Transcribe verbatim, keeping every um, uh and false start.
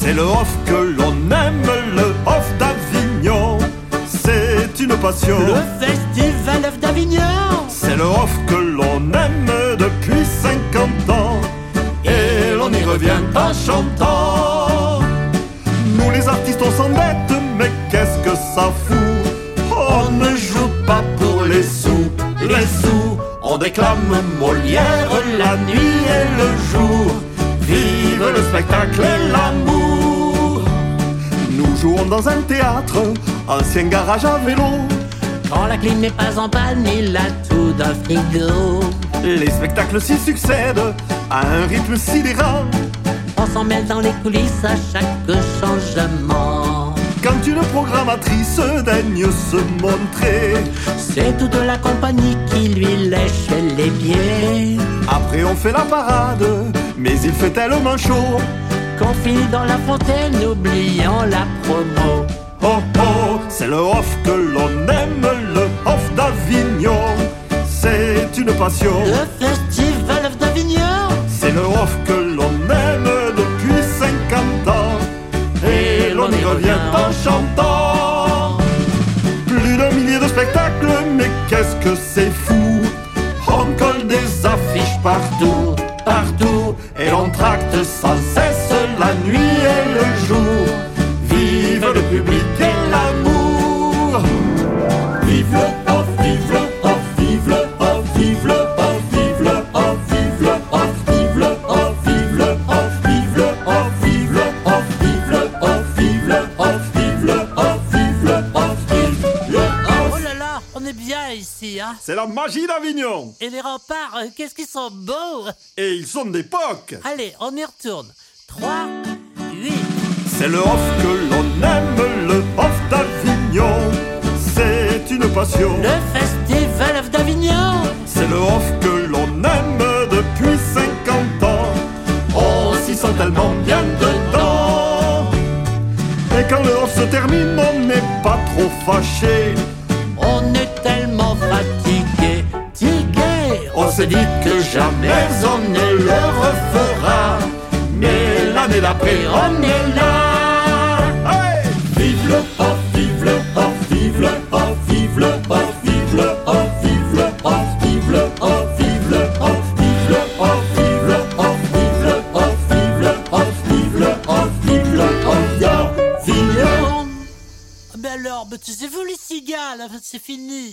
C'est le off que l'on aime, le off d'Avignon. C'est une passion. Le festival off d'Avignon. C'est le off que l'on aime depuis cinquante ans. Et l'on y revient en chantant. Nous les artistes on s'endette, mais qu'est-ce que ça fout? On ne joue pas pour les sous, les sous. On déclame Molière la nuit et le jour. Vive le spectacle et l'amour. Nous jouons dans un théâtre, ancien garage à vélo. Quand la clim n'est pas en panne, il a tout d'un frigo. Les spectacles s'y succèdent à un rythme sidérant. On s'en mêle dans les coulisses à chaque changement. Quand une programmatrice daigne se montrer, c'est toute la compagnie qui lui lèche les pieds. Après on fait la parade, mais il fait tellement chaud qu'on finit dans la fontaine oubliant la promo. Oh oh, c'est le off que l'on aime, le off d'Avignon. C'est une passion. Le festival off d'Avignon. C'est le off que l'on aime depuis cinquante ans. Et l'on y revient en chantant. Plus d'un millier de spectacles, mais qu'est-ce que c'est fou. On colle des affiches partout, partout. Et l'on tracte sans cesse la nuit et le jour. Vive le public et l'amour. Vive le off, vive le off, vive le off, vive le off, vive le off, vive le off, vive le off, vive le off, vive le off, vive le off, vive le off, vive le off, vive le off, vive le off, vive le off. Oh là là, on est bien ici, hein. C'est la magie d'Avignon. Et les remparts, euh, qu'est-ce qu'ils sont beaux. Et ils sont d'époque. Allez, on y retourne. trois, huit. C'est le off que l'on aime, le off d'Avignon. C'est une passion. Le festival off d'Avignon. C'est le off que l'on aime depuis cinquante ans. On s'y sent tellement bien dedans. Et quand le off se termine, on n'est pas trop fâché. On est tellement fatigué, tigué. On se dit que jamais on ne le refera. Mais l'année d'après, on est là. Hey! Vive le off, vive le off, vive le off, vive le off, vive le off, vive le off, vive le off, vive le off, vive le off, vive le off, vive le off, vive le off, vive le off, vive le off, d'Avignon. Mais alors, bah, tu sais, vous les cigales, c'est fini.